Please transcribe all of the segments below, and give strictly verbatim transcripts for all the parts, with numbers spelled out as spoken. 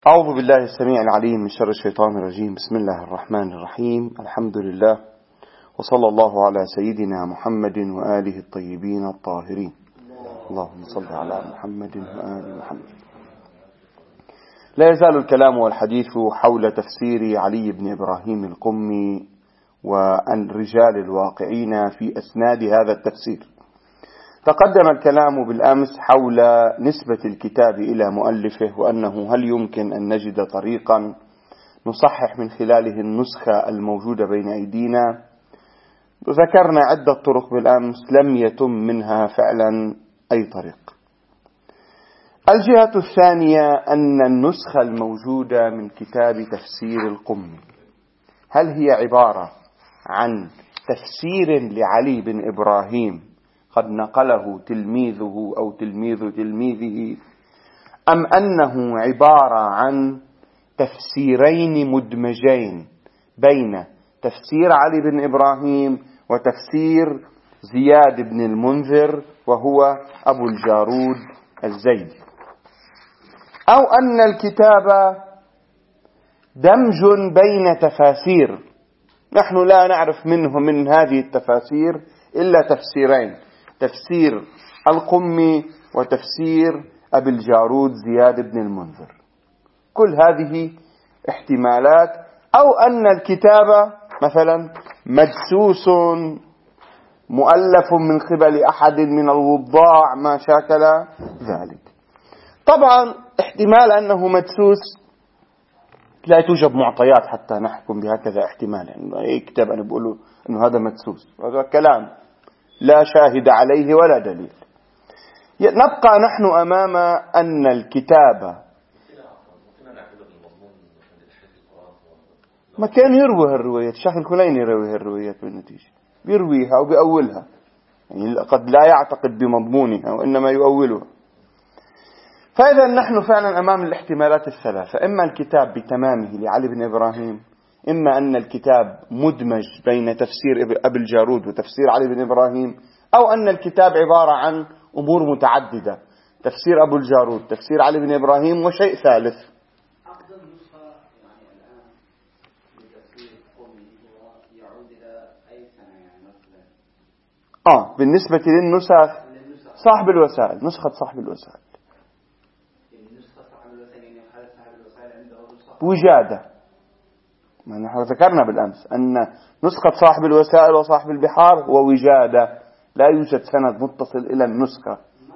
أعوذ بالله السميع العليم من شر الشيطان الرجيم. بسم الله الرحمن الرحيم. الحمد لله وصلى الله على سيدنا محمد وآله الطيبين الطاهرين. اللهم صل على محمد وآل محمد. لا يزال الكلام والحديث حول تفسير علي بن إبراهيم القمي والرجال الواقعين في أسناد هذا التفسير. تقدم الكلام بالأمس حول نسبة الكتاب إلى مؤلفه، وأنه هل يمكن أن نجد طريقا نصحح من خلاله النسخة الموجودة بين أيدينا. ذكرنا عدة طرق بالأمس، لم يتم منها فعلا أي طريق. الجهة الثانية أن النسخة الموجودة من كتاب تفسير القمي هل هي عبارة عن تفسير لعلي بن إبراهيم قد نقله تلميذه أو تلميذ تلميذه، أم أنه عبارة عن تفسيرين مدمجين بين تفسير علي بن إبراهيم وتفسير زياد بن المنذر وهو أبو الجارود الزيدي، أو أن الكتاب دمج بين تفاسير نحن لا نعرف منه من هذه التفاسير إلا تفسيرين، تفسير القمي وتفسير أبي الجارود زياد بن المنذر. كل هذه احتمالات، أو أن الكتاب مثلا مدسوس مؤلف من قبل أحد من الوضاع ما شاكل ذلك. طبعا احتمال أنه مدسوس لا توجد معطيات حتى نحكم بهكذا احتمال، يعني أي كتاب أنا بقوله أنه هذا مدسوس، هذا كلام لا شاهد عليه ولا دليل. نبقى نحن أمام أن الكتاب ما كان يروي الروايات، الشيخ الكليني يروي الروايات بالنتيجة، بيرويها وبيأولها، يعني قد لا يعتقد بمضمونها وإنما يؤولها. فإذا نحن فعلا أمام الاحتمالات الثلاثة، إما الكتاب بتمامه لعلي بن إبراهيم، إما أن الكتاب مدمج بين تفسير أبي الجارود وتفسير علي بن إبراهيم، أو أن الكتاب عبارة عن أمور متعددة، تفسير أبو الجارود، تفسير علي بن إبراهيم، وشيء ثالث. أفضل نسخة يعني الآن لتفسير القمي هو يعود إلى أي سنة يعني مثلا؟ آه بالنسبة للنسخ صاحب الوسائل، نسخة صاحب الوسائل وجادة. ما نحن ذكرنا بالأمس أن نسخة صاحب الوسائل وصاحب البحار هو وجادة، لا يوجد سند متصل إلى النسخة.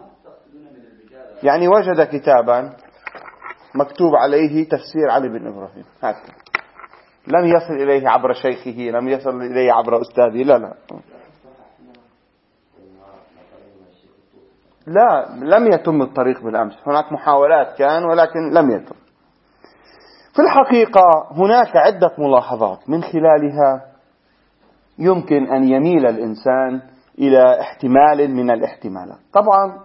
يعني وجد كتابا مكتوب عليه تفسير علي بن إبراهيم، هكذا لم يصل إليه عبر شيخه، لم يصل إليه عبر أستاذه، لا لا لا لم يتم الطريق بالأمس. هناك محاولات كان ولكن لم يتم. في الحقيقة هناك عدة ملاحظات من خلالها يمكن أن يميل الإنسان إلى احتمال من الاحتمالات. طبعا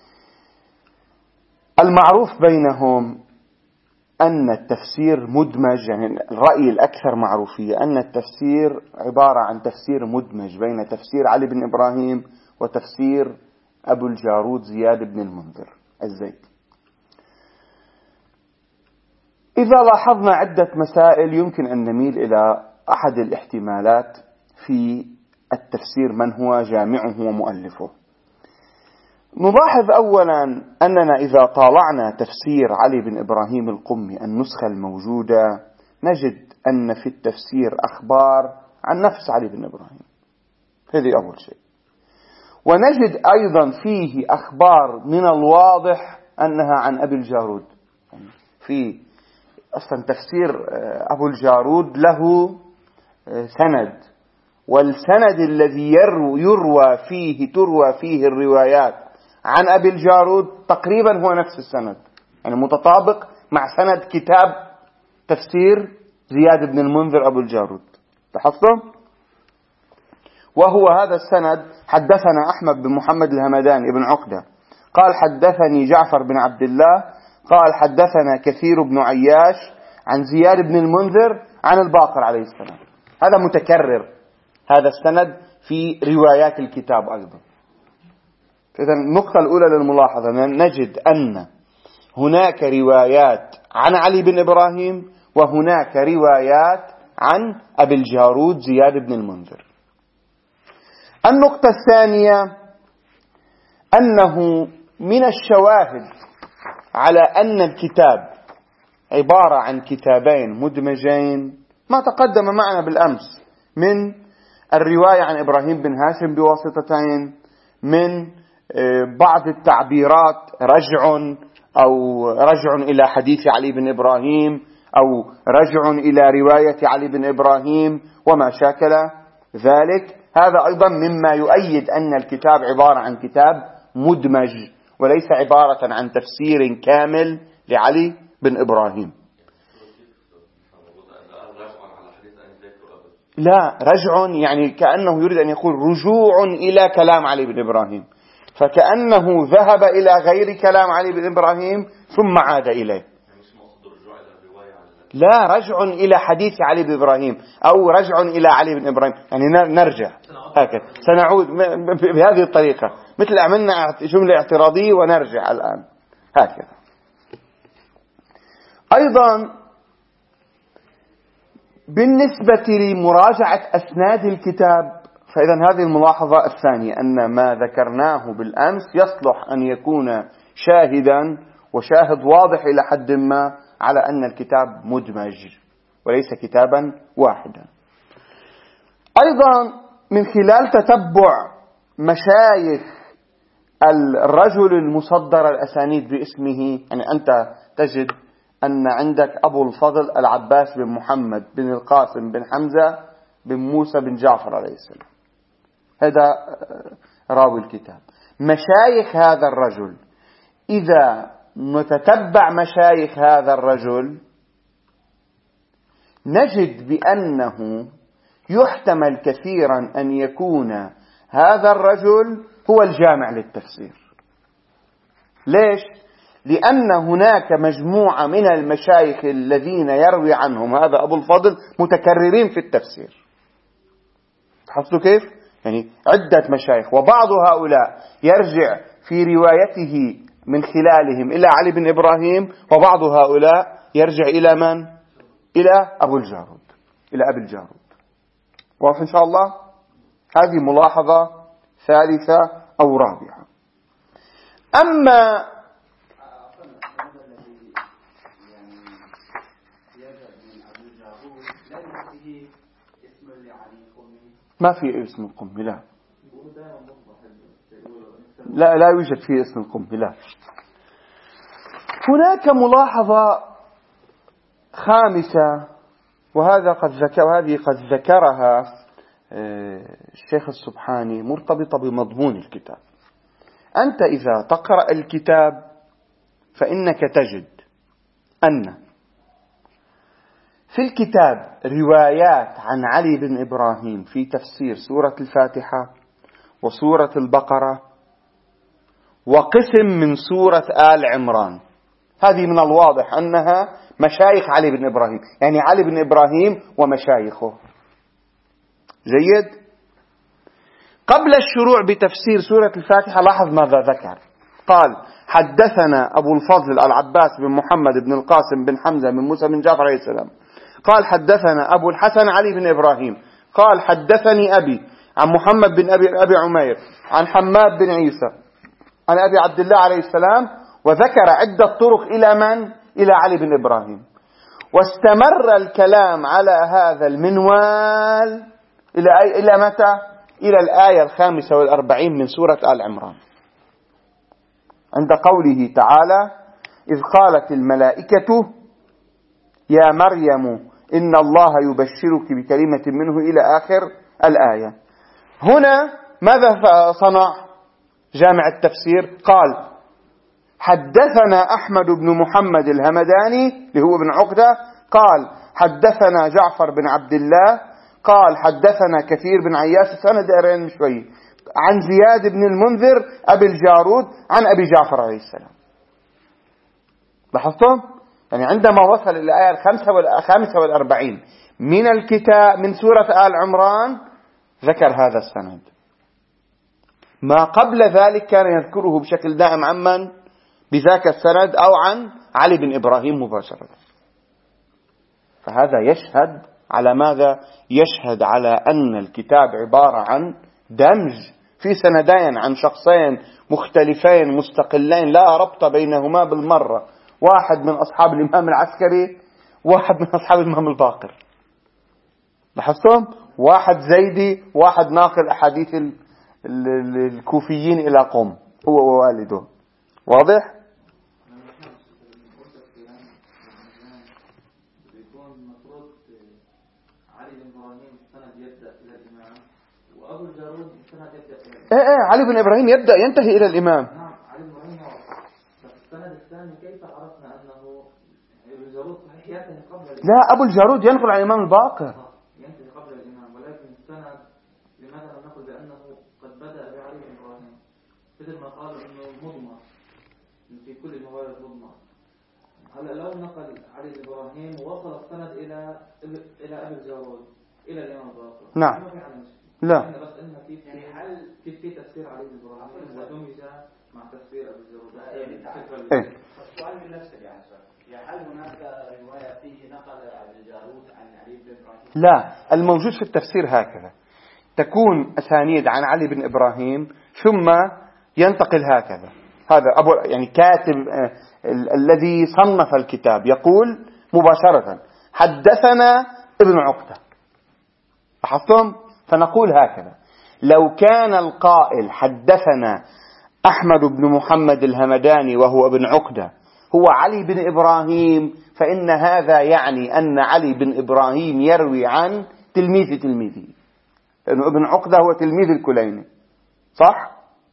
المعروف بينهم أن التفسير مدمج، يعني الرأي الأكثر معروفية أن التفسير عبارة عن تفسير مدمج بين تفسير علي بن إبراهيم وتفسير أبو الجارود زياد بن المنذر الزيدي. إذا لاحظنا عدة مسائل يمكن أن نميل إلى أحد الاحتمالات في التفسير من هو جامعه ومؤلفه. نلاحظ أولا أننا إذا طالعنا تفسير علي بن إبراهيم القمي النسخة الموجودة نجد أن في التفسير أخبار عن نفس علي بن إبراهيم، هذه أول شيء. ونجد أيضا فيه أخبار من الواضح أنها عن أبي الجارود. في أصلا تفسير أبو الجارود له سند، والسند الذي يروى فيه تروى فيه الروايات عن أبي الجارود تقريبا هو نفس السند، يعني متطابق مع سند كتاب تفسير زياد بن المنذر أبو الجارود. لاحظتم؟ وهو هذا السند: حدثنا أحمد بن محمد الهمداني بن عقدة قال حدثني جعفر بن عبد الله قال حدثنا كثير بن عياش عن زياد بن المنذر عن الباقر عليه السلام. هذا متكرر، هذا السند في روايات الكتاب أيضا. إذن النقطة الأولى للملاحظة نجد أن هناك روايات عن علي بن إبراهيم، وهناك روايات عن أبي الجارود زياد بن المنذر. النقطة الثانية أنه من الشواهد على أن الكتاب عبارة عن كتابين مدمجين ما تقدم معنا بالأمس من الرواية عن إبراهيم بن هاشم بواسطتين، من بعض التعبيرات رجع أو رجع إلى حديث علي بن إبراهيم أو رجع إلى رواية علي بن إبراهيم وما شاكل ذلك. هذا أيضا مما يؤيد أن الكتاب عبارة عن كتاب مدمج وليس عبارة عن تفسير كامل لعلي بن إبراهيم. لا، رجع يعني كأنه يريد أن يقول رجوع إلى كلام علي بن إبراهيم، فكأنه ذهب إلى غير كلام علي بن إبراهيم ثم عاد إليه. لا، رجع إلى حديث علي بن إبراهيم أو رجع إلى علي بن إبراهيم، يعني نرجع هكذا، سنعود بهذه الطريقة، مثل عملنا جملة اعتراضية ونرجع الآن هكذا. أيضا بالنسبة لمراجعة أسناد الكتاب، فإذا هذه الملاحظة الثانية أن ما ذكرناه بالأمس يصلح أن يكون شاهدا وشاهد واضح إلى حد ما على أن الكتاب مدمج وليس كتابا واحدا. أيضا من خلال تتبع مشايخ الرجل المصدر الأسانيد باسمه، يعني أنت تجد أن عندك أبو الفضل العباس بن محمد بن القاسم بن حمزة بن موسى بن جعفر عليه السلام، هذا راوي الكتاب. مشايخ هذا الرجل إذا نتتبع مشايخ هذا الرجل نجد بأنه يحتمل كثيرا أن يكون هذا الرجل هو الجامع للتفسير. ليش؟ لأن هناك مجموعة من المشايخ الذين يروي عنهم هذا أبو الفضل متكررين في التفسير. تحصلوا كيف؟ يعني عدة مشايخ، وبعض هؤلاء يرجع في روايته من خلالهم إلى علي بن إبراهيم، وبعض هؤلاء يرجع إلى من؟ إلى أبو الجارود، إلى أبي الجارود. واضح إن شاء الله؟ هذه ملاحظة ثالثة أو رابعة. أما ما في اسم القمي، لا لا لا يوجد فيه اسم القمي، لا. هناك ملاحظة خامسة وهذا قد ذكر وهذه قد ذكرها الشيخ السبحاني مرتبطة بمضمون الكتاب. أنت إذا تقرأ الكتاب فإنك تجد أن في الكتاب روايات عن علي بن إبراهيم في تفسير سورة الفاتحة وسورة البقرة وقسم من سورة آل عمران. هذه من الواضح أنها مشايخ علي بن إبراهيم، يعني علي بن إبراهيم ومشايخه. جيد. قبل الشروع بتفسير سورة الفاتحة لاحظ ماذا ذكر. قال: حدثنا أبو الفضل العباس بن محمد بن القاسم بن حمزة بن موسى بن جعفر عليه السلام. قال: حدثنا أبو الحسن علي بن إبراهيم. قال: حدثني أبي عن محمد بن أبي, أبي عمير عن حماد بن عيسى عن أبي عبد الله عليه السلام، وذكر عدة طرق إلى من؟ إلى علي بن إبراهيم. واستمر الكلام على هذا المنوال إلى أي إلى متى؟ إلى الآية الخامسة والأربعين من سورة آل عمران، عند قوله تعالى: إذ قالت الملائكة يا مريم إن الله يبشرك بكلمة منه إلى آخر الآية. هنا ماذا صنع جامع التفسير؟ قال: حدثنا أحمد بن محمد الهمداني اللي هو ابن عقدة، قال: حدثنا جعفر بن عبد الله، قال: حدثنا كثير بن عياش، سند أرين شوي، عن زياد بن المنذر أبي الجارود عن أبي جعفر عليه السلام. لاحظتم؟ يعني عندما وصل إلى الآية الخامسة والأربعين من الكتاب من سورة آل عمران ذكر هذا السند. ما قبل ذلك كان يذكره بشكل دائم عمن؟ بذاك السند أو عن علي بن إبراهيم مباشرة. فهذا يشهد على ماذا؟ يشهد على أن الكتاب عبارة عن دمج في سندين عن شخصين مختلفين مستقلين لا ربط بينهما بالمرة، واحد من أصحاب الإمام العسكري، واحد من أصحاب الإمام الباقر. لاحظتم؟ واحد زيدي، واحد ناقل أحاديث الكوفيين إلى قم، هو ووالده. واضح؟ ايه ايه علي بن ابراهيم يبدا ينتهي الى الامام. نعم علي بن ابراهيم. السند الثاني كيف عرفنا انه ابو الجارود صحيح ينتهي قبل الامام؟ لا، ابو الجارود ينقل عن الامام الباقر ينتهي قبل الامام، ولكن السند لماذا لم نقل بانه قد بدا بعلي بن ابراهيم مثل ما قالوا انه مضمر في كل الموارد مضمر. هلا لو نقل علي بن ابراهيم ووصل السند الى الى ابي الجارود الى الامام الباقر، نعم لا بس إنها كيف يعني هل كيف في تفسير علي بن ابراهيم ودمج مع تفسير ابي الجارود؟ ايه السؤال من نفسه يعني سؤال، هل هناك روايه فيه نقل ابي الجارود عن علي بن ابراهيم؟ لا، الموجود في التفسير هكذا، تكون اسانيد عن علي بن ابراهيم ثم ينتقل هكذا. هذا ابو يعني كاتب آه ال- الذي صنف الكتاب يقول مباشرة حدثنا ابن عقدة. لاحظتم؟ فنقول هكذا: لو كان القائل حدثنا أحمد بن محمد الهمداني وهو ابن عقدة هو علي بن إبراهيم، فإن هذا يعني أن علي بن إبراهيم يروي عن تلميذ تلميذه، لأنه ابن عقدة هو تلميذ الكليني، صح؟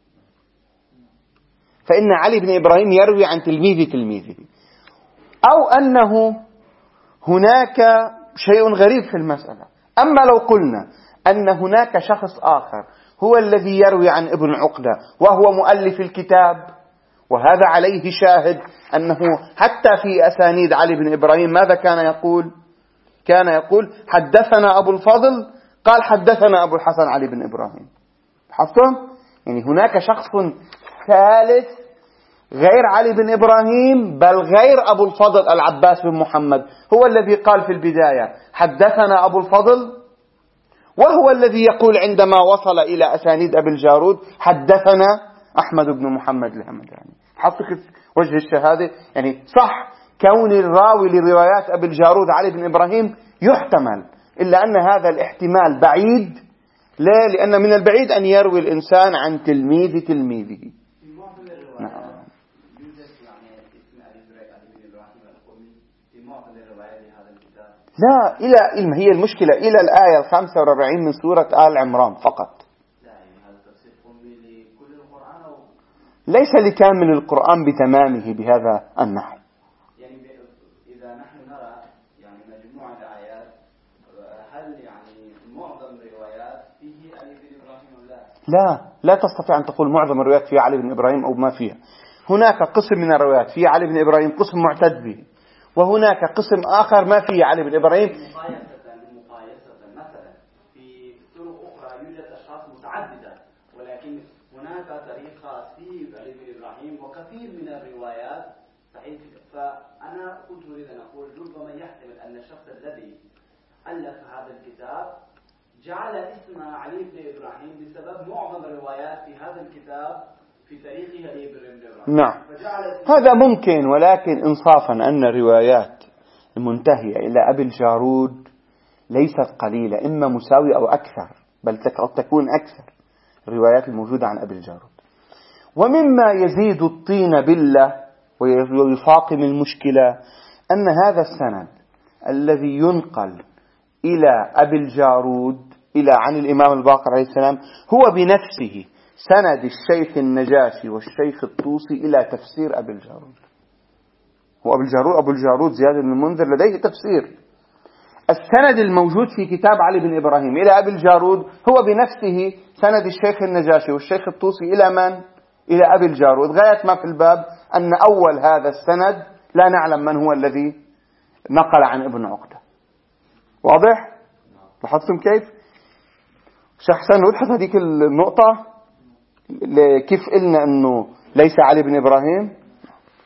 فإن علي بن إبراهيم يروي عن تلميذ تلميذه. أو أنه هناك شيء غريب في المسألة. أما لو قلنا أن هناك شخص آخر هو الذي يروي عن ابن عقدة وهو مؤلف الكتاب، وهذا عليه شاهد أنه حتى في أسانيد علي بن إبراهيم ماذا كان يقول؟ كان يقول حدثنا أبو الفضل قال حدثنا أبو الحسن علي بن إبراهيم. حصل؟ يعني هناك شخص ثالث غير علي بن إبراهيم، بل غير أبو الفضل العباس بن محمد، هو الذي قال في البداية حدثنا أبو الفضل، وهو الذي يقول عندما وصل إلى أسانيد أبي الجارود حدثنا أحمد بن محمد الهمداني. حطك وجه الشهادة. يعني صح كون الراوي لروايات أبي الجارود علي بن إبراهيم يحتمل، إلا أن هذا الاحتمال بعيد. لا، لأن من البعيد أن يروي الإنسان عن تلميذ تلميذه. نعم. لا، إلى ما هي المشكلة إلى الآية الخامسة والأربعين من سورة آل عمران فقط. ليس لكامل القرآن بتمامه بهذا النحو. يعني إذا نحن نرى يعني مجموعة آيات، هل يعني معظم الروايات فيه علي بن إبراهيم ولا لا؟ لا، لا تستطيع أن تقول معظم الروايات فيها علي بن إبراهيم أو ما فيها. هناك قسم من الروايات فيها علي بن إبراهيم قسم معتد به، وهناك قسم آخر ما فيه علي بن إبراهيم. مقايسة مقايسة مثلا في طرق أخرى يوجد أشخاص متعددة، ولكن هناك طريق خاص فيه علي بن إبراهيم وكثير من الروايات صحيح. فأنا كنت أريد أن أقول ربما يحتمل أن الشخص الذي ألف هذا الكتاب جعل اسم علي بن إبراهيم بسبب معظم الروايات في هذا الكتاب في تاريخه علي بن إبراهيم. نعم، هذا ممكن، ولكن إنصافا أن الروايات المنتهية إلى أبي الجارود ليست قليلة، إما مساوية أو أكثر، بل قد تكون أكثر الروايات الموجودة عن أبي الجارود. ومما يزيد الطين بلة ويفاقم المشكلة أن هذا السند الذي ينقل إلى أبي الجارود إلى عن الإمام الباقر عليه السلام هو بنفسه سند الشيخ النجاشي والشيخ الطوسي إلى تفسير أبي الجارود. هو أبي الجارود أبو الجارود زياد بن المنذر لديه تفسير. السند الموجود في كتاب علي بن إبراهيم إلى أبي الجارود هو بنفسه سند الشيخ النجاشي والشيخ الطوسي إلى من؟ إلى أبي الجارود. غاية ما في الباب أن أول هذا السند لا نعلم من هو الذي نقل عن ابن عقدة. واضح؟ لاحظتم كيف؟ شيخ حسن نبحث هذيك النقطة كيف قلنا أنه ليس علي بن إبراهيم.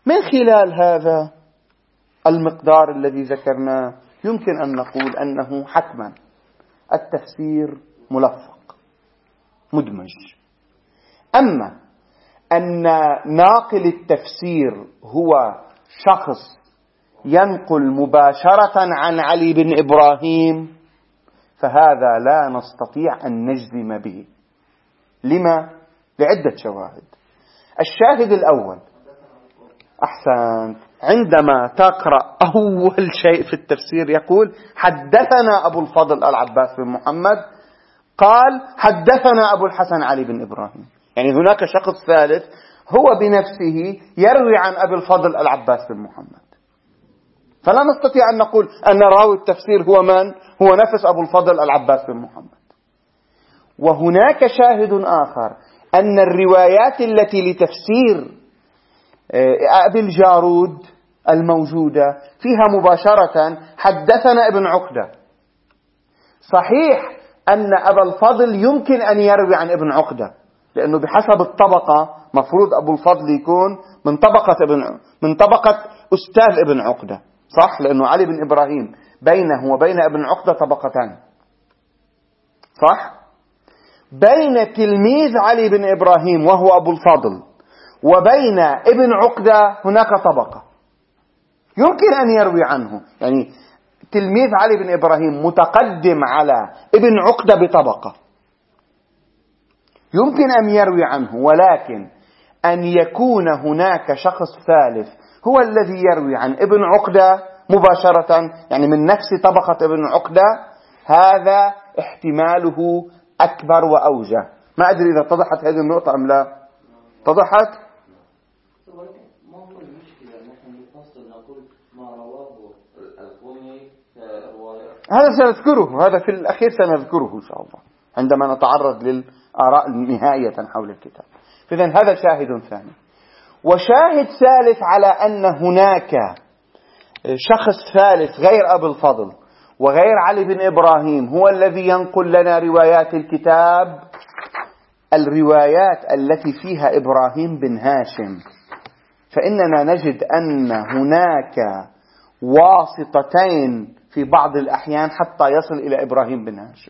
من خلال هذا المقدار الذي ذكرناه يمكن أن نقول أنه حتما التفسير ملفق مدمج. أما أن ناقل التفسير هو شخص ينقل مباشرة عن علي بن إبراهيم فهذا لا نستطيع أن نجزم به. لما؟ لعدة شواهد. الشاهد الأول، أحسن، عندما تقرأ أول شيء في التفسير يقول حدثنا أبو الفضل العباس بن محمد قال حدثنا أبو الحسن علي بن إبراهيم، يعني هناك شخص ثالث هو بنفسه يروي عن أبي الفضل العباس بن محمد. فلا نستطيع أن نقول أن راوي التفسير هو من؟ هو نفس أبو الفضل العباس بن محمد. وهناك شاهد آخر أن الروايات التي لتفسير أبي الجارود الموجودة فيها مباشرة حدثنا ابن عقدة. صحيح أن أبا الفضل يمكن أن يروي عن ابن عقدة، لأنه بحسب الطبقة مفروض أبو الفضل يكون من طبقة ابن من طبقة أستاذ ابن عقدة، صح؟ لأنه علي بن إبراهيم بينه وبين ابن عقدة طبقتان، صح؟ بين تلميذ علي بن إبراهيم وهو أبو الفضل وبين ابن عقدة هناك طبقة يمكن أن يروي عنه، يعني تلميذ علي بن إبراهيم متقدم على ابن عقدة بطبقة، يمكن أن يروي عنه، ولكن أن يكون هناك شخص ثالث هو الذي يروي عن ابن عقدة مباشرة، يعني من نفس طبقة ابن عقدة، هذا احتماله أكبر وأوجه. ما أدري إذا اتضحت هذه النقطة أم لا. اتضحت؟ ما هو المشكلة نحن نفصل نقول ما رواه القومي رواية؟ هذا سنذكره، هذا في الأخير سنذكره إن شاء الله عندما نتعرض للآراء نهائية حول الكتاب. إذن هذا شاهد ثاني. وشاهد ثالث على أن هناك شخص ثالث غير أبي الفضل وغير علي بن إبراهيم هو الذي ينقل لنا روايات الكتاب، الروايات التي فيها إبراهيم بن هاشم، فإننا نجد أن هناك واسطتين في بعض الأحيان حتى يصل إلى إبراهيم بن هاشم،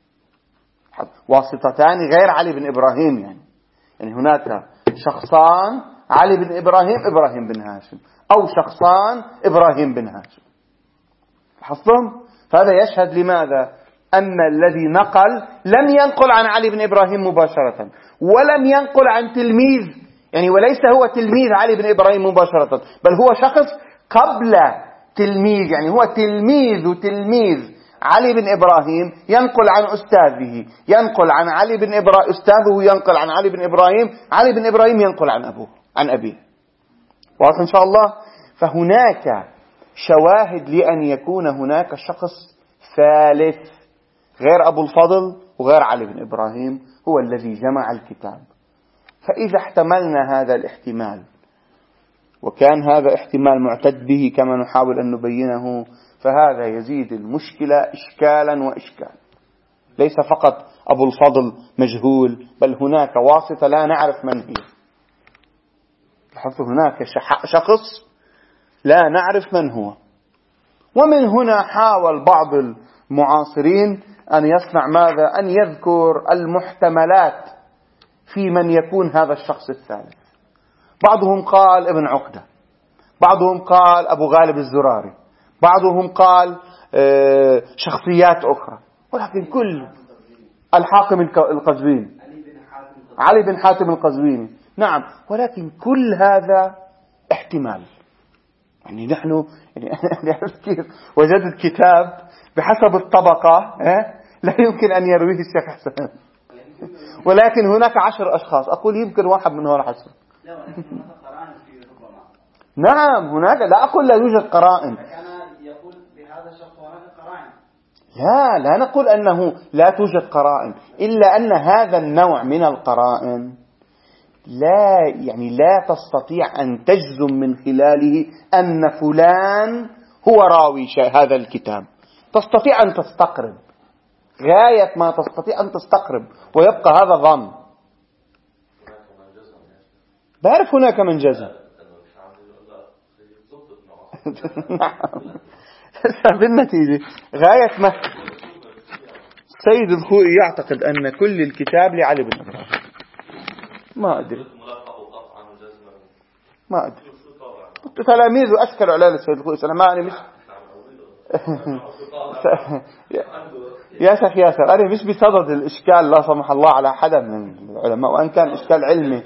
واسطتان غير علي بن إبراهيم، يعني يعني هناك شخصان علي بن إبراهيم إبراهيم بن هاشم، أو شخصان إبراهيم بن هاشم. لاحظتم؟ فهذا يشهد لماذا؟ أن الذي نقل لم ينقل عن علي بن إبراهيم مباشرة، ولم ينقل عن تلميذ، يعني وليس هو تلميذ علي بن إبراهيم مباشرة، بل هو شخص قبل تلميذ، يعني هو تلميذ تلميذ علي بن إبراهيم ينقل عن أستاذه، ينقل عن علي بن إبراهيم، أستاذه ينقل عن علي بن إبراهيم، علي بن إبراهيم ينقل عن أبوه عن أبيه. واضح إن شاء الله؟ فهناك شواهد لأن يكون هناك شخص ثالث غير أبو الفضل وغير علي بن إبراهيم هو الذي جمع الكتاب. فإذا احتملنا هذا الاحتمال، وكان هذا احتمال معتد به كما نحاول أن نبينه، فهذا يزيد المشكلة إشكالا وإشكال. ليس فقط أبو الفضل مجهول، بل هناك واسطة لا نعرف من هي. لاحظوا هناك شخص لا نعرف من هو. ومن هنا حاول بعض المعاصرين أن يصنع ماذا؟ أن يذكر المحتملات في من يكون هذا الشخص الثالث. بعضهم قال ابن عقدة، بعضهم قال أبو غالب الزراري، بعضهم قال شخصيات أخرى، ولكن كل الحاكم القزويني، علي بن حاتم القزويني، نعم، ولكن كل هذا احتمال. يعني نحن يعني كيف وجدت كتاب بحسب الطبقة لا يمكن أن يرويه الشيخ حسن، ولكن هناك عشر أشخاص، أقول يمكن واحد منهم راح يصير. نعم هناك، لا أقول لا يوجد قرائن، لا لا نقول أنه لا توجد قرائن، إلا أن هذا النوع من القرائن لا يعني لا تستطيع أن تجزم من خلاله أن فلان هو راوي هذا الكتاب. تستطيع أن تستقرب غاية ما تستطيع أن تستقرب، ويبقى هذا ظن. بعرف هناك من جزم، بالنتيجة غاية ما السيد الخوئي يعتقد أن كل الكتاب لعلي بن إبراهيم. ما أدري ما أدري تلاميذه أشكلوا على السيد الخوئي. أنا ما أنا مش يا شيخ ياسر أنا مش بصدد الإشكال لا سمح الله على حدا من العلماء، وأن كان إشكال علمي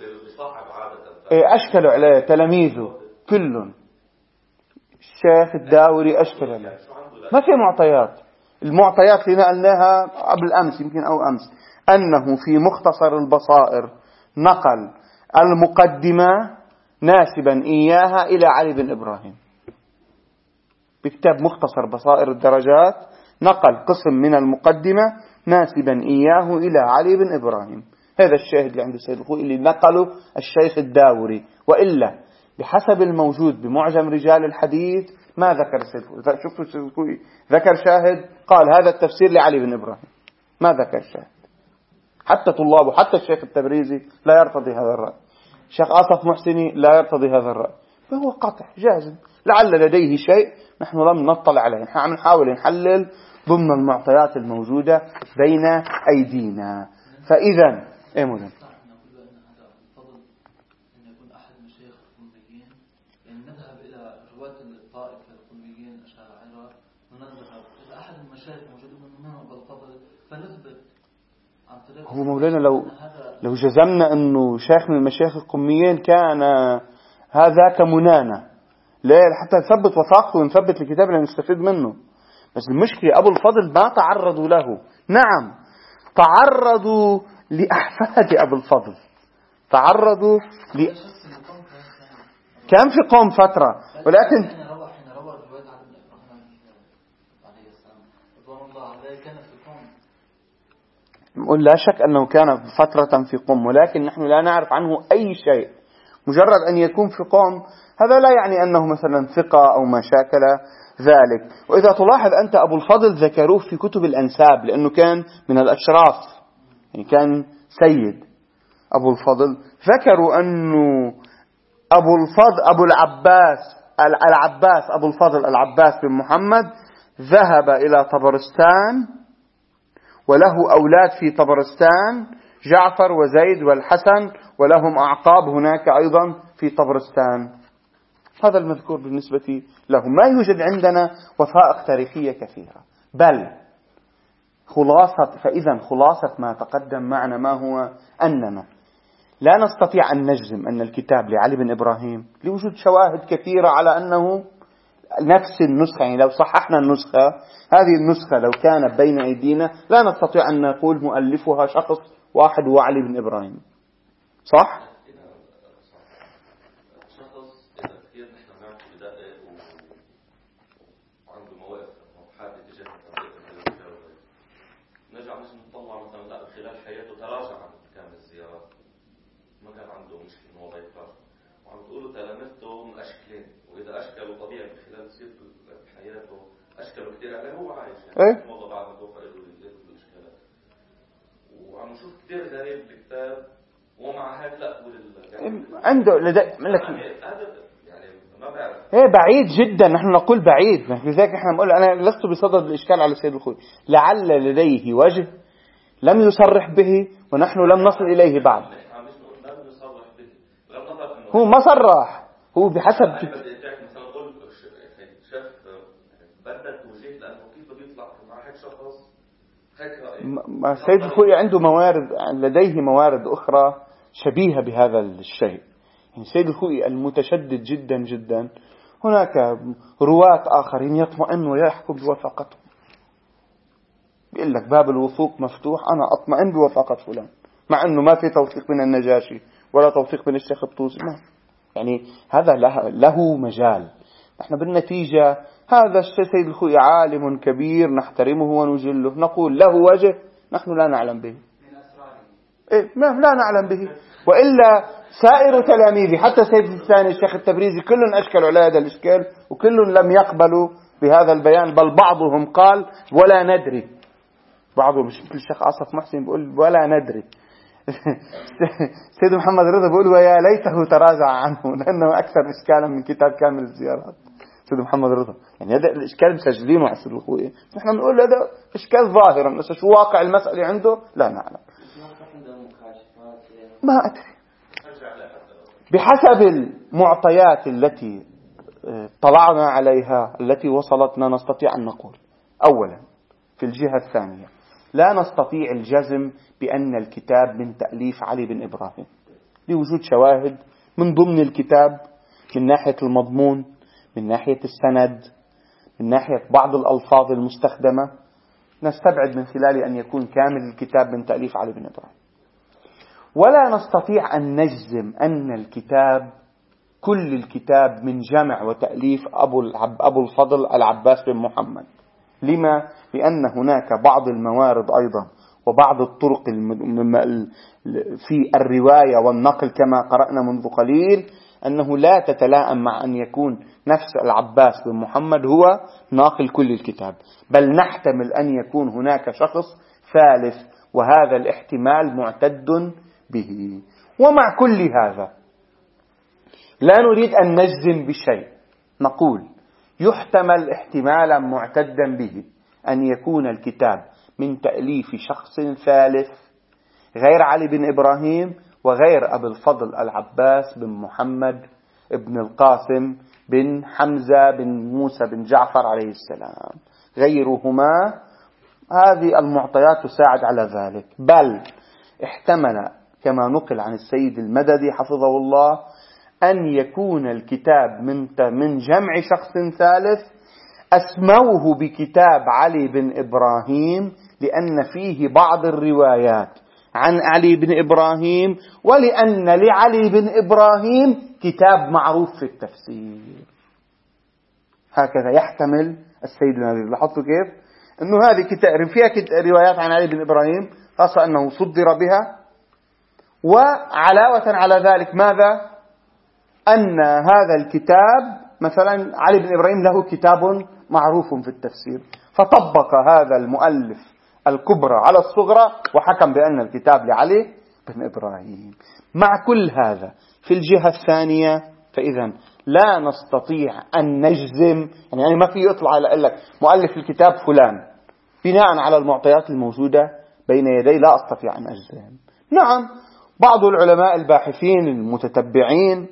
أشكلوا عليه تلاميذه كلهم. الشيخ الداوري أشكل عليه. ما في معطيات. المعطيات اللي نقلناها قبل أمس يمكن أو أمس أنه في مختصر البصائر نقل المقدمة ناسبا إياها إلى علي بن إبراهيم. بكتاب مختصر بصائر الدرجات نقل قسم من المقدمة ناسبا إياه إلى علي بن إبراهيم. هذا الشاهد اللي عند السيد الخوئي اللي نقله الشيخ الداوري. وإلا بحسب الموجود بمعجم رجال الحديث ما ذكر السيد الخوئي. شفتوا السيد الخوئي ذكر شاهد قال هذا التفسير لعلي بن إبراهيم، ما ذكر شاهد. حتى طلابه حتى الشيخ التبريزي لا يرتضي هذا الرأي، الشيخ آصف محسني لا يرتضي هذا الرأي، فهو قطع جازم. لعل لديه شيء نحن لم نطلع عليه. نحن عم نحاول نحلل ضمن المعطيات الموجودة بين أيدينا. فإذا إيه مهم هو مولانا لو لو جزمنا أنه شيخ من المشايخ القميين كان هذا كمنانا لا حتى نثبت وثاقته ونثبت الكتاب اللي نستفيد منه. بس المشكلة أبو الفضل ما تعرضوا له. نعم تعرضوا لأحفاد أبو الفضل، تعرضوا ل... كان في قوم فترة، ولكن نقول لا شك أنه كان فترة في قوم، ولكن نحن لا نعرف عنه أي شيء. مجرد أن يكون في قوم هذا لا يعني أنه مثلا ثقة أو ما شاكل ذلك. وإذا تلاحظ أنت أبو الفضل ذكروه في كتب الأنساب لأنه كان من الأشراف، يعني كان سيد. أبو الفضل ذكروا أنه أبو الفضل أبو العباس العباس أبو الفضل العباس بن محمد ذهب إلى طبرستان وله أولاد في طبرستان، جعفر وزيد والحسن، ولهم أعقاب هناك أيضا في طبرستان. هذا المذكور بالنسبة له. ما يوجد عندنا وثائق تاريخية كثيرة. بل خلاصة فإذا خلاصة ما تقدم معنا ما هو أننا لا نستطيع أن نجزم أن الكتاب لعلي بن إبراهيم لوجود شواهد كثيرة على أنه نفس النسخة. يعني لو صححنا النسخة، هذه النسخة لو كانت بين أيدينا لا نستطيع أن نقول مؤلفها شخص واحد هو علي بن إبراهيم. صح؟ ايه وعم نشوف كثير غريب بالكتاب ومع هيك لا يعني عنده لدي لك يعني ما بعرف ايه بعيد جدا. نحن نقول بعيد، لذلك احنا نقول انا لست بصدد الاشكال على السيد الخوئي. لعل لديه وجه لم يصرح به ونحن لم نصل اليه بعد. هو ما صرح، هو بحسب السيد الخوئي عنده موارد، لديه موارد أخرى شبيهة بهذا الشيء. يعني السيد الخوئي المتشدد جدا جدا هناك رواة آخرين يطمئن ويحكم بوثاقتهم، بيقول لك باب الوثوق مفتوح، أنا أطمئن بوثاقة فلان، مع أنه ما في توثيق من النجاشي ولا توثيق من الشيخ الطوسي. يعني هذا له, له مجال. احنا بالنتيجة هذا السيد الخوئي عالم كبير نحترمه ونجله، نقول له وجه نحن لا نعلم به، إيه لا نعلم به. وإلا سائر تلاميذي حتى السيد الثاني الشيخ التبريزي كلهم أشكلوا على هذا الإشكال وكلهم لم يقبلوا بهذا البيان، بل بعضهم قال ولا ندري. بعضهم مثل الشيخ آصف محسن بيقول ولا ندري. سيد محمد رضا بيقول ويا ليته تراجع عنه لأنه أكثر إشكالا من كتاب كامل الزيارات. سيد محمد رضا. يعني هذا الإشكال مسجلينه على سيد الخوئي، نحن بنقول هذا إشكال ظاهرا، بس شو واقع المسألة عنده لا نعلم. ما أدري، بحسب المعطيات التي طلعنا عليها التي وصلتنا نستطيع أن نقول أولا في الجهة الثانية لا نستطيع الجزم بأن الكتاب من تأليف علي بن إبراهيم لوجود شواهد من ضمن الكتاب من ناحية المضمون، من ناحية السند، من ناحية بعض الألفاظ المستخدمة، نستبعد من خلال أن يكون كامل الكتاب من تأليف علي بن إبراهيم. ولا نستطيع أن نجزم أن الكتاب كل الكتاب من جمع وتأليف أبو, أبو الفضل العباس بن محمد. لما؟ لأن هناك بعض الموارد أيضا وبعض الطرق في الرواية والنقل كما قرأنا منذ قليل أنه لا تتلائم مع أن يكون نفس العباس بن محمد هو ناقل كل الكتاب، بل نحتمل أن يكون هناك شخص ثالث، وهذا الاحتمال معتد به. ومع كل هذا لا نريد أن نجزم بشيء، نقول يحتمل احتمالا معتدا به أن يكون الكتاب من تأليف شخص ثالث غير علي بن إبراهيم وغير أبي الفضل العباس بن محمد بن القاسم بن حمزة بن موسى بن جعفر عليه السلام، غيرهما. هذه المعطيات تساعد على ذلك. بل احتمل كما نقل عن السيد المددي حفظه الله أن يكون الكتاب من من جمع شخص ثالث أسموه بكتاب علي بن إبراهيم لأن فيه بعض الروايات عن علي بن إبراهيم، ولأن لعلي بن إبراهيم كتاب معروف في التفسير. هكذا يحتمل السيد المددي. لاحظتوا كيف أنه هذه كتاب فيها روايات عن علي بن إبراهيم، خاصة أنه صدر بها، وعلاوة على ذلك ماذا؟ أن هذا الكتاب مثلا علي بن إبراهيم له كتاب معروف في التفسير، فطبق هذا المؤلف الكبرى على الصغرى وحكم بأن الكتاب لعلي بن إبراهيم. مع كل هذا في الجهة الثانية فإذا لا نستطيع أن نجزم، يعني ما في يطلع على لك مؤلف الكتاب فلان بناء على المعطيات الموجودة بين يدي، لا أستطيع أن أجزم. نعم بعض العلماء الباحثين المتتبعين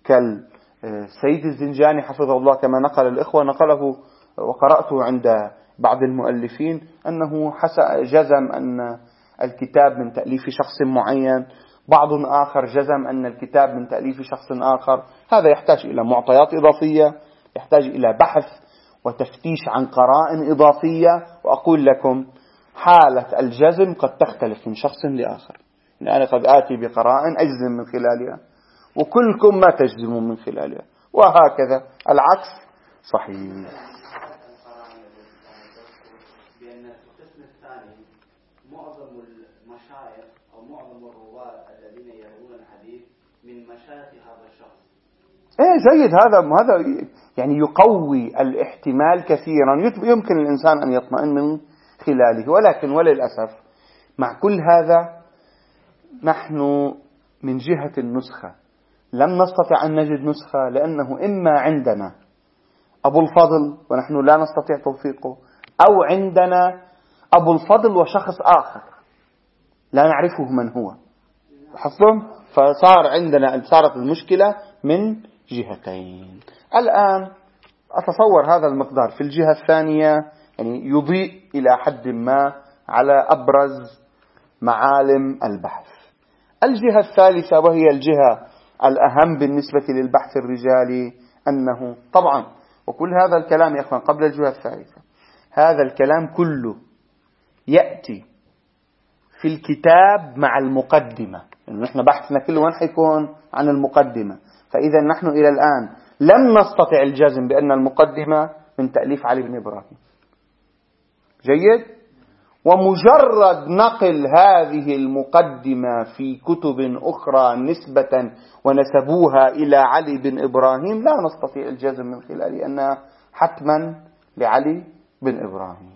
كالسيد الزنجاني حفظه الله كما نقل الإخوة، نقله وقرأته عند بعض المؤلفين أنه جزم أن الكتاب من تأليف شخص معين، بعض آخر جزم أن الكتاب من تأليف شخص آخر. هذا يحتاج إلى معطيات إضافية، يحتاج إلى بحث وتفتيش عن قرائن إضافية. وأقول لكم حالة الجزم قد تختلف من شخص لآخر، يعني أنا قد آتي بقرائن أجزم من خلالها وكلكم ما تجزمون من خلالها، وهكذا العكس صحيح. بأن القسم الثاني معظم المشايخ أو معظم الرواة الذين يروون الحديث من مشايخ هذا الشخص. إيه جيد، هذا هذا يعني يقوي الاحتمال كثيرا، يمكن الإنسان أن يطمئن من خلاله. ولكن وللأسف مع كل هذا نحن من جهة النسخة لم نستطع أن نجد نسخة، لأنه إما عندنا أبو الفضل ونحن لا نستطيع توثيقه، أو عندنا أبو الفضل وشخص آخر لا نعرفه من هو. حصلهم فصار عندنا صارت المشكلة من جهتين. الآن أتصور هذا المقدار في الجهة الثانية يعني يضيء إلى حد ما على أبرز معالم البحث. الجهة الثالثة وهي الجهة الأهم بالنسبة للبحث الرجالي أنه طبعا، وكل هذا الكلام يا أخوان قبل الجهة الثالثة، هذا الكلام كله يأتي في الكتاب مع المقدمة، يعني نحن بحثنا كله وين حيكون عن المقدمة. فإذا نحن إلى الآن لم نستطع الجزم بأن المقدمة من تأليف علي بن إبراهيم. جيد. ومجرد نقل هذه المقدمة في كتب أخرى نسبة ونسبوها إلى علي بن إبراهيم لا نستطيع الجزم من خلال أنها حتما لعلي بن إبراهيم.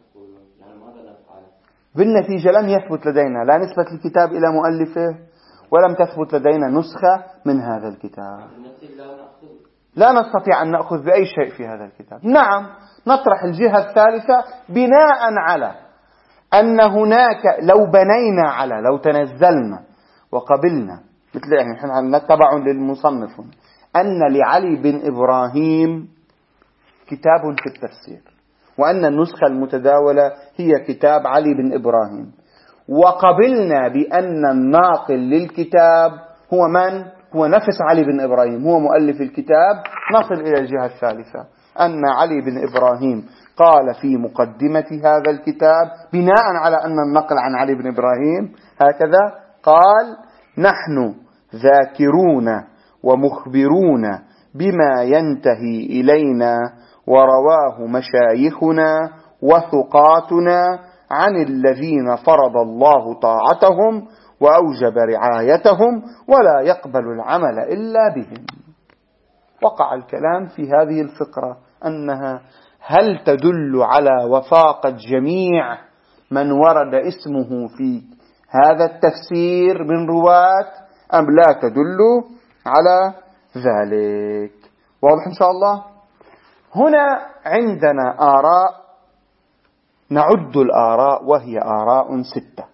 بالنتيجة لم يثبت لدينا لا نسبة الكتاب إلى مؤلفه ولم تثبت لدينا نسخة من هذا الكتاب. لا نستطيع أن نأخذ بأي شيء في هذا الكتاب. نعم نطرح الجهة الثالثة بناء على أن هناك، لو بنينا على، لو تنزلنا وقبلنا مثل يعني نحن نتبع للمصنف أن لعلي بن إبراهيم كتاب في التفسير، وأن النسخة المتداولة هي كتاب علي بن إبراهيم، وقبلنا بأن الناقل للكتاب هو من؟ هو نفس علي بن إبراهيم، هو مؤلف الكتاب. نصل إلى الجهة الثالثة أن علي بن إبراهيم قال في مقدمة هذا الكتاب بناء على أن النقل عن علي بن إبراهيم هكذا قال: نحن ذاكرون ومخبرون بما ينتهي إلينا ورواه مشايخنا وثقاتنا عن الذين فرض الله طاعتهم وأوجب رعايتهم ولا يقبل العمل إلا بهم. وقع الكلام في هذه الفقرة أنها هل تدل على وثاقة جميع من ورد اسمه في هذا التفسير من رواة أم لا تدل على ذلك؟ واضح إن شاء الله. هنا عندنا آراء، نعد الآراء وهي آراء ستة.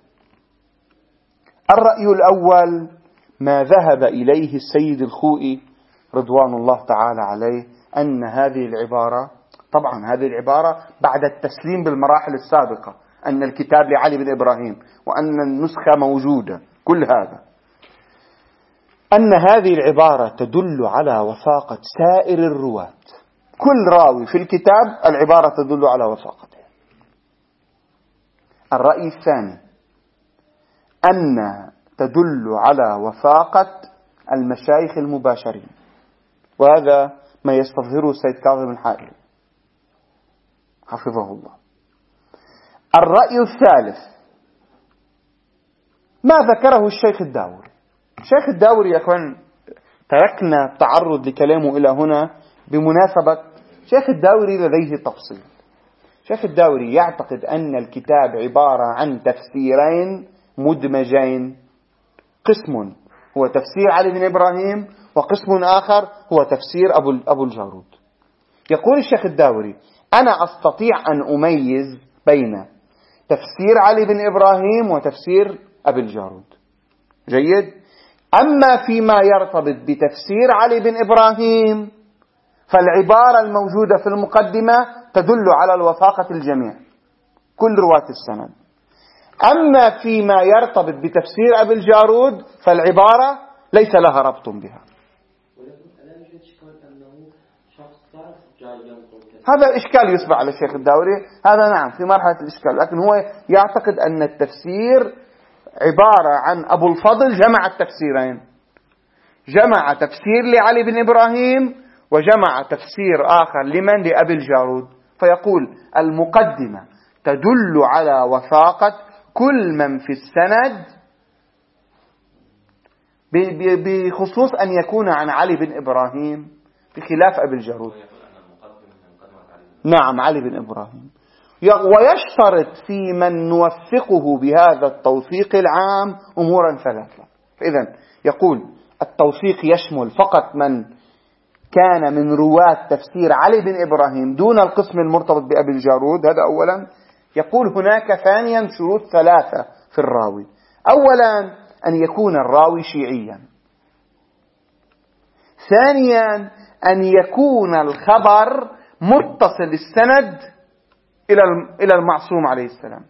الرأي الأول ما ذهب إليه السيد الخوئي رضوان الله تعالى عليه، أن هذه العبارة، طبعا هذه العبارة بعد التسليم بالمراحل السابقة، أن الكتاب لعلي بن إبراهيم وأن النسخة موجودة، كل هذا، أن هذه العبارة تدل على وثاقة سائر الرواة. كل راوي في الكتاب العبارة تدل على وثاقته. الرأي الثاني أن تدل على وثاقة المشايخ المباشرين، وهذا ما يستظهره السيد كاظم الحائري حفظه الله. الرأي الثالث ما ذكره الشيخ الداوري. الشيخ الداوري يا أخوان تركنا التعرض لكلامه إلى هنا بمناسبة الشيخ الداوري لديه تفصيل. الشيخ الداوري يعتقد أن الكتاب عبارة عن تفسيرين مدمجين، قسم هو تفسير علي بن إبراهيم وقسم آخر هو تفسير أبو, أبو الجارود. يقول الشيخ الداوري: أنا أستطيع أن أميز بين تفسير علي بن إبراهيم وتفسير أبي الجارود. جيد. أما فيما يرتبط بتفسير علي بن إبراهيم فالعبارة الموجودة في المقدمة تدل على الوثاقة الجميع، كل رواة السند. أما فيما يرتبط بتفسير أبي الجارود فالعبارة ليس لها ربط بها. هذا الإشكال يصبح على الشيخ الداوري، هذا نعم في مرحلة الإشكال، لكن هو يعتقد أن التفسير عبارة عن أبو الفضل جمع التفسيرين، جمع تفسير لعلي بن إبراهيم وجمع تفسير آخر لمن؟ لأبي الجارود. فيقول المقدمة تدل على وثاقة كل من في السند بخصوص أن يكون عن علي بن إبراهيم بخلاف أبي الجارود. نعم علي بن إبراهيم. ويشترط في من نوثقه بهذا التوثيق العام أمورا ثلاثة. فإذن يقول التوثيق يشمل فقط من كان من رواة تفسير علي بن إبراهيم دون القسم المرتبط بأبي الجارود، هذا أولا. يقول هناك ثانيا شروط ثلاثة في الراوي. أولا أن يكون الراوي شيعيا. ثانيا أن يكون الخبر متصل السند إلى المعصوم عليه السلام.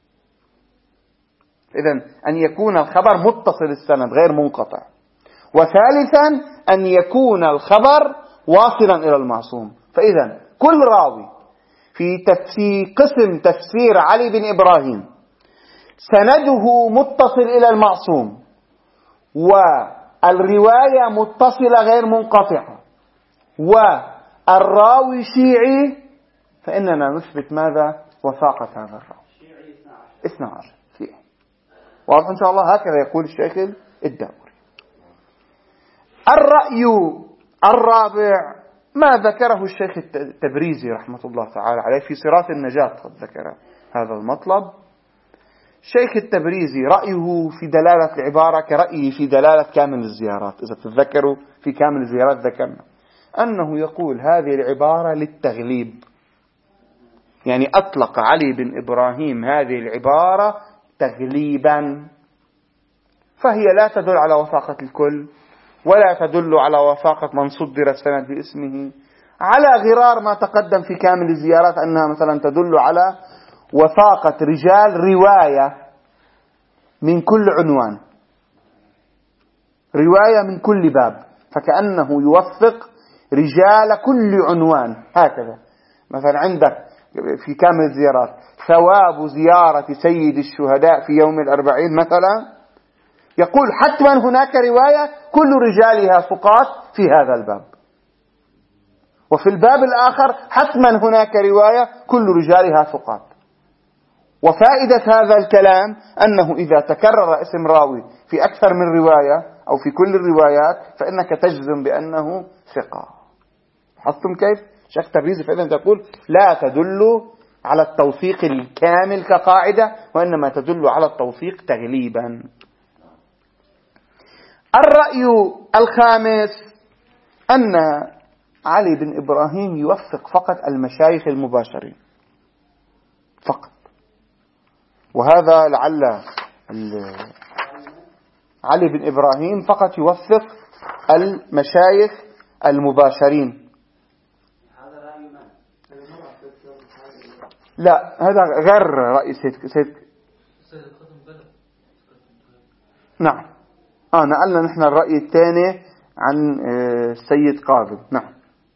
إذن أن يكون الخبر متصل السند غير منقطع. وثالثا أن يكون الخبر واصلا إلى المعصوم. فإذا كل راوي في تفسير قسم تفسير علي بن إبراهيم سنده متصل إلى المعصوم والرواية متصلة غير منقطعة والراوي شيعي، فإننا نثبت ماذا؟ وثاقة هذا الراوي اثنى عشر شيعي. واضح إن شاء الله. هكذا يقول الشيخ الداوري. الرأي الرابع ما ذكره الشيخ التبريزي رحمة الله تعالى عليه في صراط النجاة، قد ذكر هذا المطلب. الشيخ التبريزي رأيه في دلالة العبارة كرأيه في دلالة كامل الزيارات. إذا تتذكروا في كامل الزيارات ذكرنا أنه يقول هذه العبارة للتغليب، يعني أطلق علي بن إبراهيم هذه العبارة تغليبا، فهي لا تدل على وثاقة الكل ولا تدل على وثاقة من صدر السند باسمه، على غرار ما تقدم في كامل الزيارات أنها مثلا تدل على وثاقة رجال رواية من كل عنوان، رواية من كل باب، فكأنه يوثق رجال كل عنوان. هكذا مثلا عندك في كامل الزيارات ثواب زيارة سيد الشهداء في يوم الأربعين مثلا، يقول حتما هناك رواية كل رجالها ثقات في هذا الباب، وفي الباب الآخر حتما هناك رواية كل رجالها ثقات. وفائدة هذا الكلام أنه إذا تكرر اسم راوي في أكثر من رواية أو في كل الروايات فإنك تجزم بأنه ثقة. حطم كيف؟ شيخ تبريزي فإذا تقول لا تدل على التوثيق الكامل كقاعدة، وإنما تدل على التوثيق تغليبا. الرأي الخامس أن علي بن إبراهيم يوثق فقط المشايخ المباشرين فقط، وهذا لعل علي بن إبراهيم فقط يوثق المشايخ المباشرين. لا، هذا غير رأي سيد سيد نعم آه نقلنا نحن الرأي الثاني عن السيد قاضي. نعم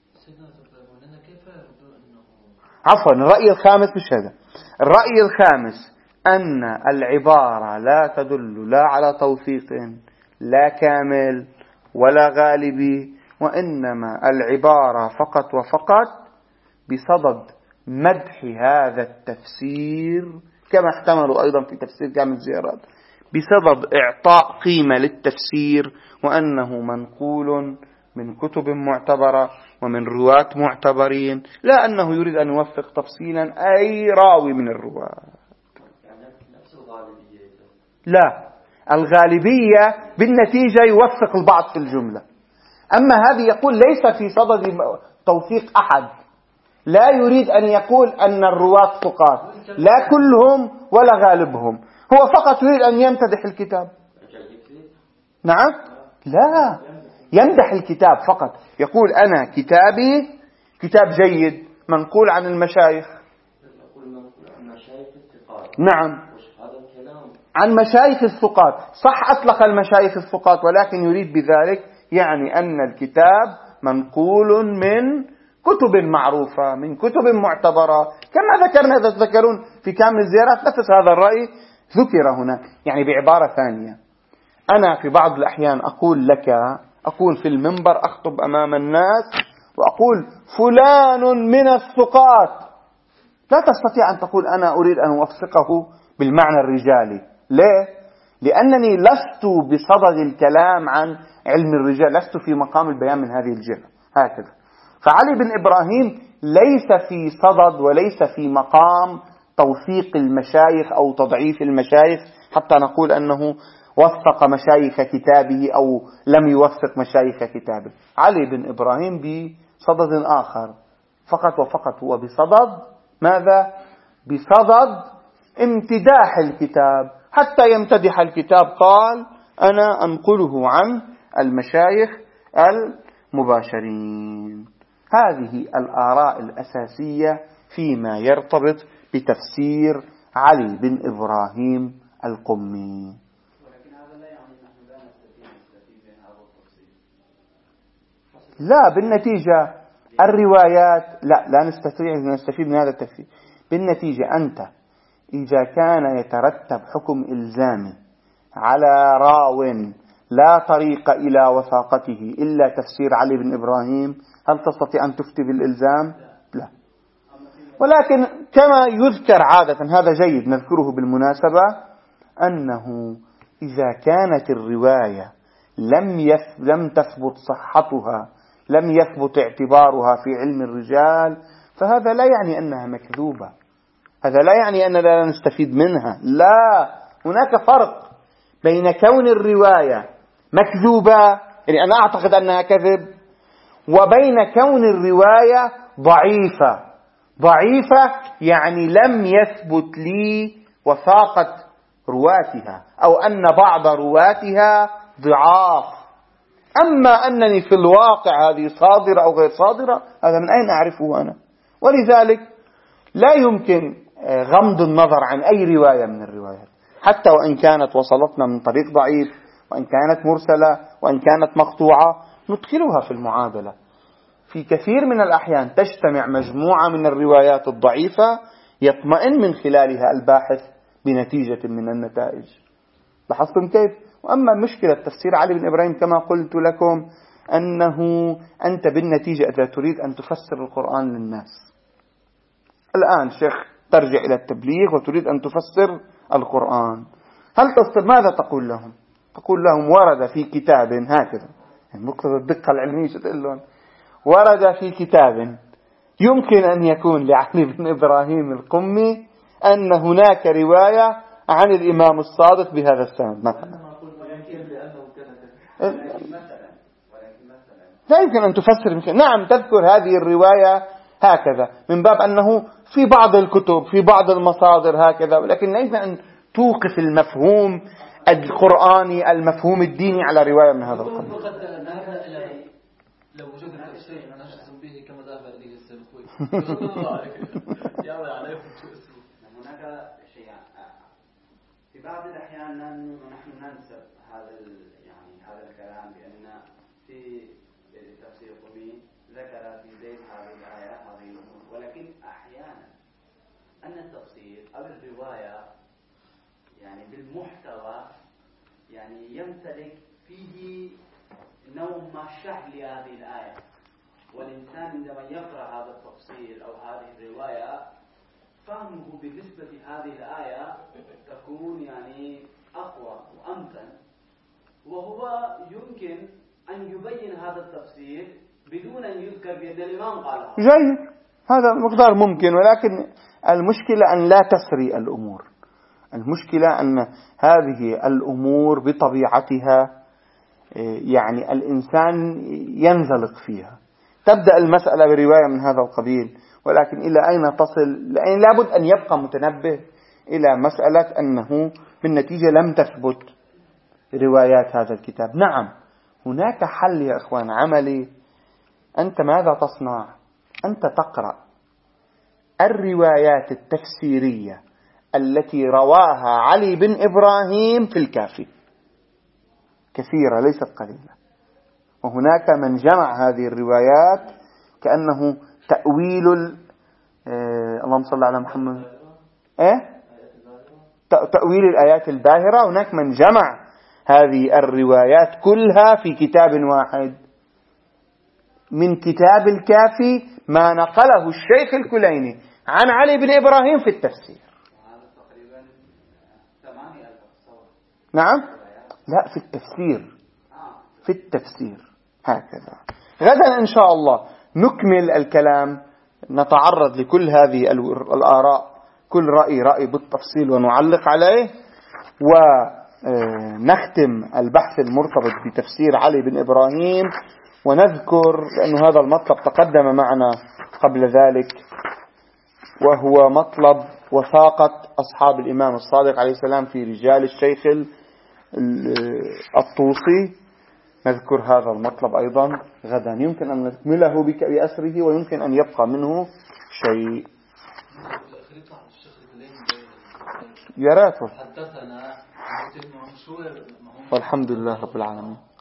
عفوا الرأي الخامس مش هذا. الرأي الخامس أن العبارة لا تدل لا على توثيق لا كامل ولا غالبي، وإنما العبارة فقط وفقط بصدد مدح هذا التفسير، كما احتملوا أيضا في تفسير كامل الزيارات، بصدد إعطاء قيمة للتفسير، وأنه منقول من كتب معتبرة ومن رواة معتبرين، لا أنه يريد أن يوثق تفصيلا أي راوي من الرواة. لا، الغالبية بالنتيجة يوثق البعض في الجملة، أما هذه يقول ليس في صدد توثيق أحد، لا يريد أن يقول أن الرواة ثقات لا كلهم ولا غالبهم، هو فقط يريد أن يمتدح الكتاب. نعم لا، يمدح الكتاب فقط، يقول أنا كتابي كتاب جيد منقول عن المشايخ. نعم عن مشايخ الثقات، صح أطلق المشايخ الثقات، ولكن يريد بذلك يعني أن الكتاب منقول من كتب معروفة من كتب معتبرة، كما ذكرنا إذا تذكرون في كامل الزيارات نفس هذا الرأي ذكر هنا. يعني بعبارة ثانية، أنا في بعض الأحيان أقول لك، أقول في المنبر أخطب أمام الناس وأقول فلان من الثقات، لا تستطيع أن تقول أنا أريد أن أوثقه بالمعنى الرجالي. ليه؟ لأنني لست بصدد الكلام عن علم الرجال، لست في مقام البيان من هذه الجهة. هكذا فعلي بن إبراهيم ليس في صدد وليس في مقام توثيق المشايخ أو تضعيف المشايخ حتى نقول أنه وثق مشايخ كتابه أو لم يوثق مشايخ كتابه. علي بن إبراهيم بصدد آخر فقط وفقط، هو بصدد ماذا؟ بصدد امتداح الكتاب، حتى يمتدح الكتاب قال أنا أنقله عن المشايخ المباشرين. هذه الآراء الأساسية فيما يرتبط بتفسير علي بن إبراهيم القمي. لا، بالنتيجة الروايات لا لا نستطيع أن نستفيد من هذا التفسير. بالنتيجة أنت إذا كان يترتب حكم إلزامي على راو لا طريق إلى وثاقته إلا تفسير علي بن إبراهيم، هل تستطيع أن تفتي بالإلزام؟ لا. ولكن كما يذكر عادة، هذا جيد نذكره بالمناسبة، أنه إذا كانت الرواية لم يث... لم تثبت صحتها، لم يثبت اعتبارها في علم الرجال، فهذا لا يعني أنها مكذوبة. هذا لا يعني أننا لا نستفيد منها، لا، هناك فرق بين كون الرواية مكذوبة، يعني أنا أعتقد أنها كذب، وبين كون الرواية ضعيفة. ضعيفة يعني لم يثبت لي وثاقة رواتها، أو أن بعض رواتها ضعاف. أما أنني في الواقع هذه صادرة أو غير صادرة، هذا من أين أعرفه أنا؟ ولذلك لا يمكن غمض النظر عن أي رواية من الروايات، حتى وإن كانت وصلتنا من طريق ضعيف، وإن كانت مرسلة، وإن كانت مقطوعة، ندخلها في المعادلة. في كثير من الأحيان تجتمع مجموعة من الروايات الضعيفة يطمئن من خلالها الباحث بنتيجة من النتائج. لاحظتم كيف؟ وأما مشكلة تفسير علي بن إبراهيم كما قلت لكم، أنه أنت بالنتيجة إذا تريد أن تفسر القرآن للناس، الآن شيخ ترجع إلى التبليغ وتريد أن تفسر القرآن، هل تصل ماذا تقول لهم؟ تقول لهم ورد في كتاب هكذا، يعني مقتضى الدقة العلمية تقول لهم ورد في كتاب يمكن أن يكون لعلي بن إبراهيم القمي أن هناك رواية عن الإمام الصادق بهذا السند مثلا. لا يمكن أن تفسر مثل. نعم تذكر هذه الرواية هكذا من باب أنه في بعض الكتب في بعض المصادر هكذا، ولكن لا يمكن أن توقف المفهوم القرآني المفهوم الديني على رواية من هذا القبيل. لو وجد الشيء نشخص به كما ذهب إليه السلفوي. هناك شيء في بعض الأحيان نحن ننسب هذا يعني هذا الكلام بأن في تفسير قمي ذكر في زيد هذه الآيات هذه الأمور، ولكن أحيانا أن التفسير أو الرواية يعني بالمحتوى يعني يمتلك فيه نوع ما شرح لهذه الآية، والإنسان عندما يقرأ هذا التفسير أو هذه الرواية فهمه بالنسبة لهذه الآية تكون يعني أقوى وأمتن، وهو يمكن أن يبين هذا التفسير بدون أن يذكر بأن الإمام قالها. جيد، هذا مقدار ممكن، ولكن المشكلة أن لا تسري الأمور. المشكلة أن هذه الأمور بطبيعتها يعني الإنسان ينزلق فيها. تبدأ المسألة برواية من هذا القبيل، ولكن إلى أين تصل؟ يعني لابد أن يبقى متنبه إلى مسألة أنه بالنتيجة لم تثبت روايات هذا الكتاب. نعم هناك حل يا أخوان عملي. أنت ماذا تصنع؟ أنت تقرأ الروايات التفسيرية التي رواها علي بن إبراهيم في الكافي، كثيرة ليست قليلة، وهناك من جمع هذه الروايات كأنه تأويل آه اللهم صل على محمد إيه؟ تأويل الآيات الباهرة. هناك من جمع هذه الروايات كلها في كتاب واحد، من كتاب الكافي ما نقله الشيخ الكليني عن علي بن إبراهيم في التفسير. نعم لا في التفسير، في التفسير هكذا. غدا إن شاء الله نكمل الكلام، نتعرض لكل هذه الآراء، كل رأي رأي بالتفصيل ونعلق عليه، ونختم البحث المرتبط بتفسير علي بن إبراهيم، ونذكر لأن هذا المطلب تقدم معنا قبل ذلك، وهو مطلب وثاقة أصحاب الإمام الصادق عليه السلام في رجال الشيخ الطوسي. نذكر هذا المطلب أيضا غدا، يمكن أن نكمله بأسره ويمكن أن يبقى منه شيء. يا ريت. والحمد لله رب العالمين.